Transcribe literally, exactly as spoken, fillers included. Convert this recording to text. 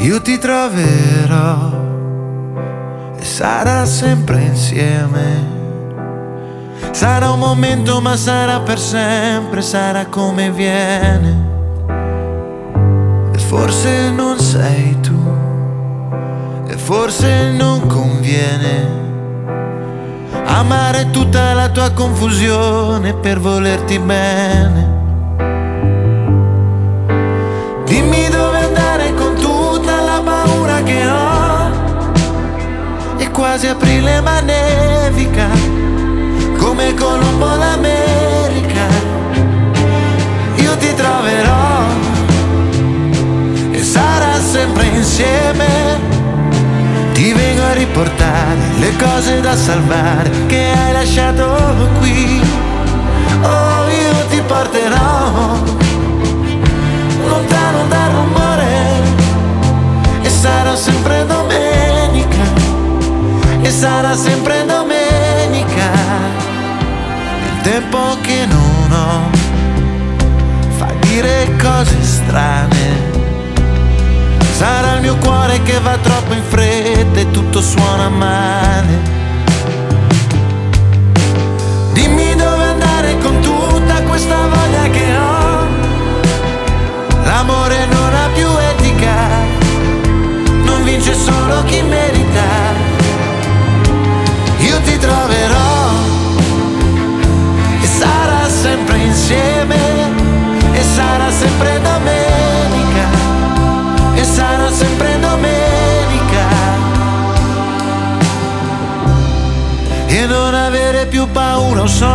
Io ti troverò e sarà sempre insieme. Sarà un momento ma sarà per sempre, sarà come viene. E forse non sei tu, e forse non conviene amare tutta la tua confusione per volerti bene. Dimmi dove andare con tutta la paura che ho. È quasi aprile ma nevica, come Colombo l'America. Io ti troverò e sarà sempre insieme. Ti vengo a riportare le cose da salvare che hai lasciato qui. Oh, io ti porterò lontano dal rumore e sarà sempre domenica, e sarà sempre domenica. Il tempo che non ho fa dire cose strane. Sarà il mio cuore che va troppo in fretta e tutto suona male. Dimmi dove andare con tutta questa voglia che ho. L'amore non ha più etica, non vince solo chi merita. Io ti troverò e sarà sempre insieme, e sarà sempre domenica, e sarà sempre domenica. E non avere più paura, un sogno